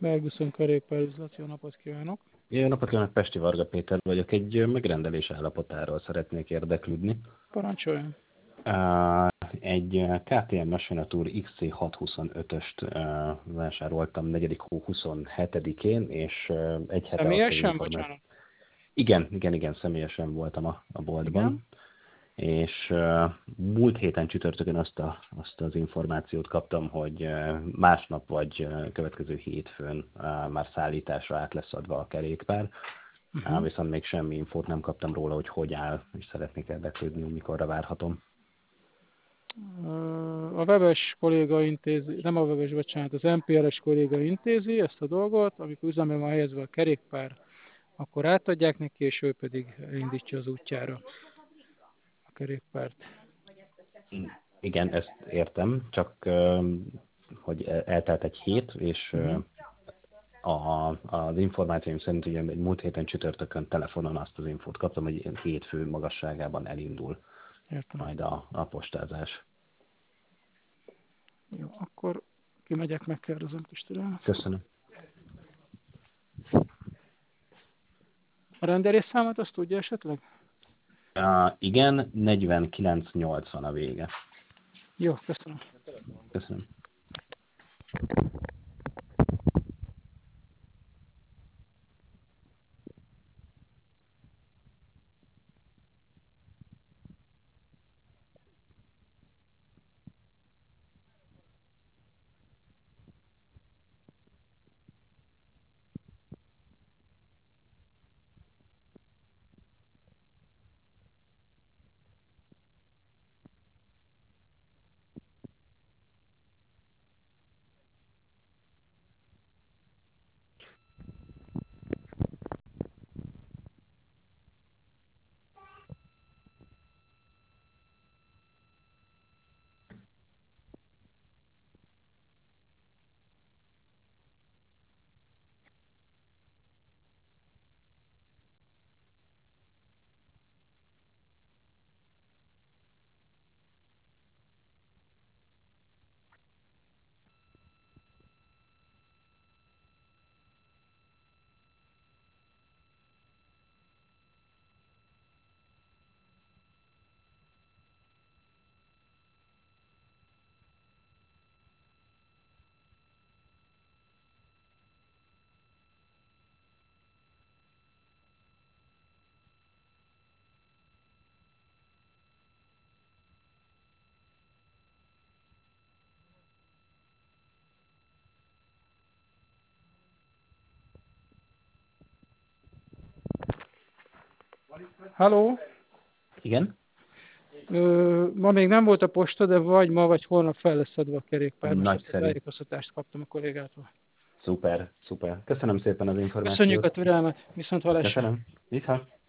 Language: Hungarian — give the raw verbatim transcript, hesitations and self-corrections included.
Ferguson kerékpárüzlet, jó napot kívánok! Jó napot kívánok, Pesti Varga Péter vagyok. Egy megrendelés állapotáról szeretnék érdeklődni. Parancsoljon! Uh, Egy ká té em Machinatour iksz cé hatszázhuszonötöst uh, vásároltam negyedik hó huszonhetedikén, és uh, egy hete azt az Személyesen, információt. bocsánat? Igen, igen, igen, személyesen voltam a, a boltban. Igen? És uh, múlt héten csütörtökön azt, a, azt az információt kaptam, hogy uh, másnap vagy uh, következő hétfőn uh, már szállításra át lesz adva a kerékpár, uh, Uh-huh. viszont még semmi infót nem kaptam róla, hogy hogy áll, és szeretnék érdeklődni, hogy mikorra várhatom. A webes kolléga intézi, nem a webes, bocsánat, az em pé er-es kolléga intézi ezt a dolgot, amikor üzembe van helyezve a kerékpár, akkor átadják neki, és ő pedig indítja az útjára a kerékpárt. Igen, ezt értem, csak uh, hogy eltelt egy hét, és uh, Uh-huh. A, az információim szerint ugye egy múlt héten csütörtökön telefonon azt az infót kaptam, hogy hétfő magasságában elindul Értem. majd a, a postázás. Jó, akkor kimegyek, megkérdezem kis türelmet. Köszönöm. A rendelésszámot azt tudja esetleg? Uh, igen, negyvenkilenc nyolcvan a vége. Jó, köszönöm. Köszönöm. Halló? Igen? Ö, ma még nem volt a posta, de vagy ma, vagy holnap fel lesz adva a kerékpár. Most ezt a Nagyszerű. tájékoztatást kaptam a kollégától. Szuper, szuper. Köszönöm szépen az Köszönjük információt. a türelmet, viszont hallásra. Köszönöm. Viszont.